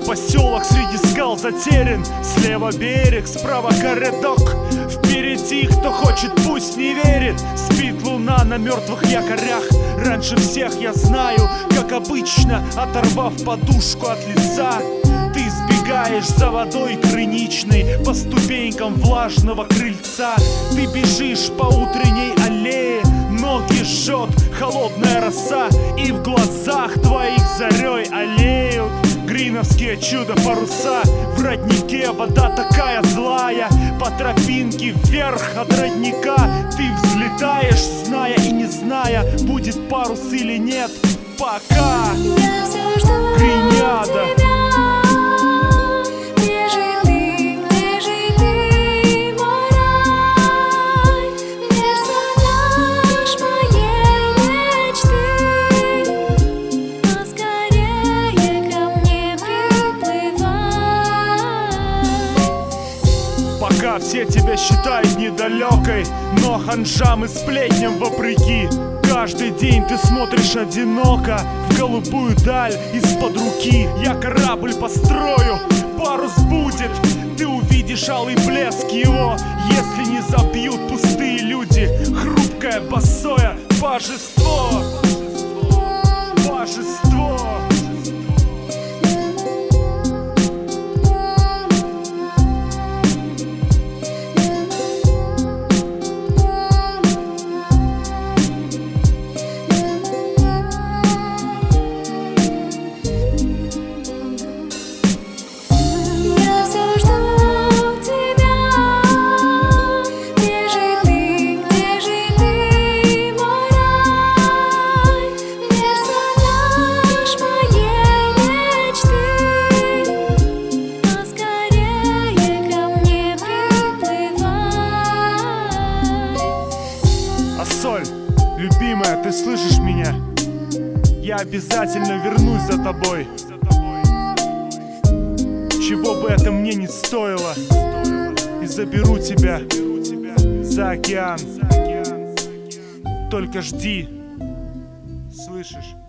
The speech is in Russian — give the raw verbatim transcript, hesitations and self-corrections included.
поселок среди скал затерян. Слева берег, справа коридок. Впереди, кто хочет, пусть не верит. Спит луна на мертвых якорях. Раньше всех я знаю, как обычно, оторвав подушку от лица, ты сбегаешь за водой крыничной по ступенькам влажного крыльца. Ты бежишь по утренней аллее, ноги жжет холодная роса, и в глазах твоих зарей аллеют гриновские чудо-паруса. В роднике вода такая злая, по тропинке вверх от родника ты взлетаешь, зная и не зная, будет парус или нет. Пока Гриняда. Пока все тебя считают недалекой, но ханжам и сплетням вопреки. Каждый день ты смотришь одиноко в голубую даль из-под руки. Я корабль построю, парус будет, ты увидишь алый блеск его. Если не забьют пустые люди, хрупкое босое божество. Божество. Соль, любимая, ты слышишь меня? Я обязательно вернусь за тобой. Чего бы это мне не стоило, и заберу тебя за океан. Только жди, слышишь?